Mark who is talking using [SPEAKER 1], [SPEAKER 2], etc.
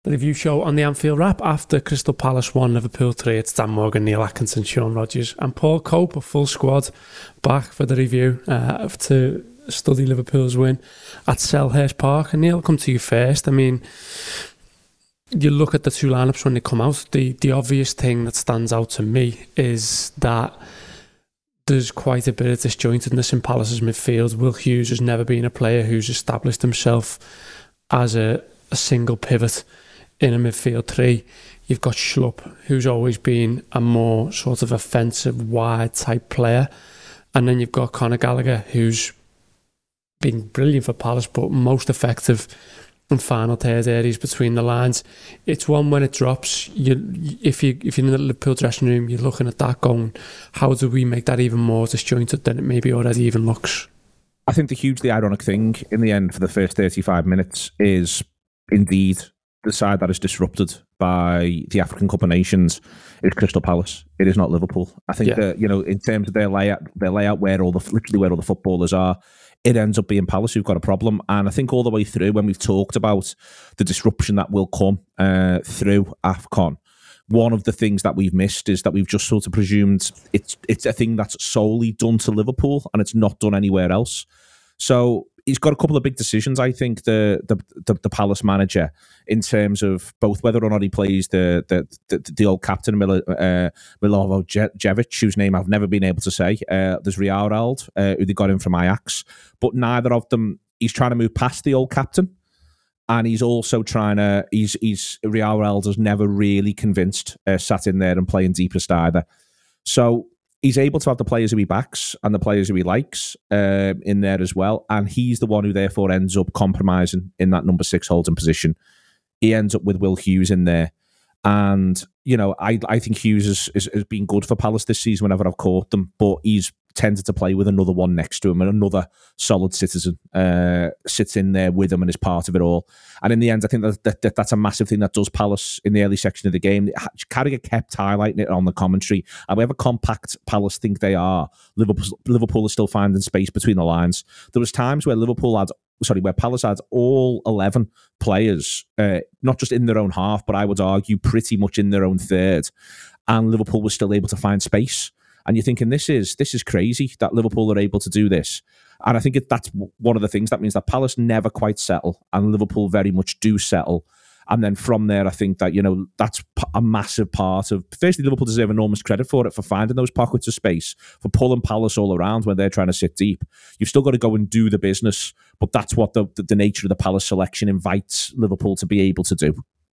[SPEAKER 1] review show on the Anfield Wrap after Crystal Palace 1, Liverpool 3. It's Dan Morgan, Neil Atkinson, Sean Rogers and Paul Cope, a full squad, back for the review to study Liverpool's win at Selhurst Park. And Neil, I'll come to you first. I mean, you look at the two lineups when they come out, the obvious thing that stands out to me is that there's quite a bit of disjointedness in Palace's midfield. Will Hughes has never been a player who's established himself as a single pivot in a midfield three. You've got Schlupp, who's always been a more sort of offensive, wide type player. And then you've got Conor Gallagher, who's been brilliant for Palace, but most effective in final third areas between the lines. It's one when it drops. If you're in the Liverpool dressing room, you're looking at that going, how do we make that even more disjointed than it maybe already even looks?
[SPEAKER 2] I think the hugely ironic thing in the end for the first 35 minutes is indeed the side that is disrupted by the African Cup of Nations is Crystal Palace. It is not Liverpool. I think that, in terms of their layout where literally where all the footballers are, it ends up being Palace who've got a problem. And I think all the way through, when we've talked about the disruption that will come through AFCON, one of the things that we've missed is that we've just sort of presumed it's a thing that's solely done to Liverpool and it's not done anywhere else. So he's got a couple of big decisions, I think, the Palace manager, in terms of both whether or not he plays the old captain Milivojevic, whose name I've never been able to say. There's Riaurald, who they got in from Ajax, but neither of them. He's trying to move past the old captain, and he's also trying to. Riaurald has never really convinced, sat in there and playing deepest either. So he's able to have the players who he backs and the players who he likes in there as well. And he's the one who therefore ends up compromising in that number 6 holding position. He ends up with Will Hughes in there. And, I think Hughes has been good for Palace this season whenever I've caught them, but he's tended to play with another one next to him, and another solid citizen sits in there with him and is part of it all. And in the end, I think that's a massive thing that does Palace in the early section of the game. Carragher kept highlighting it on the commentary. However compact Palace think they are, Liverpool is still finding space between the lines. There was times where where Palace had all 11 players, not just in their own half, but I would argue pretty much in their own third, and Liverpool was still able to find space. And you're thinking, this is crazy that Liverpool are able to do this. And I think that's one of the things that means that Palace never quite settle, and Liverpool very much do settle. And then from there, I think that, that's a massive part of... Firstly, Liverpool deserve enormous credit for it, for finding those pockets of space, for pulling Palace all around when they're trying to sit deep. You've still got to go and do the business, but that's what the nature of the Palace selection invites Liverpool to be able to do.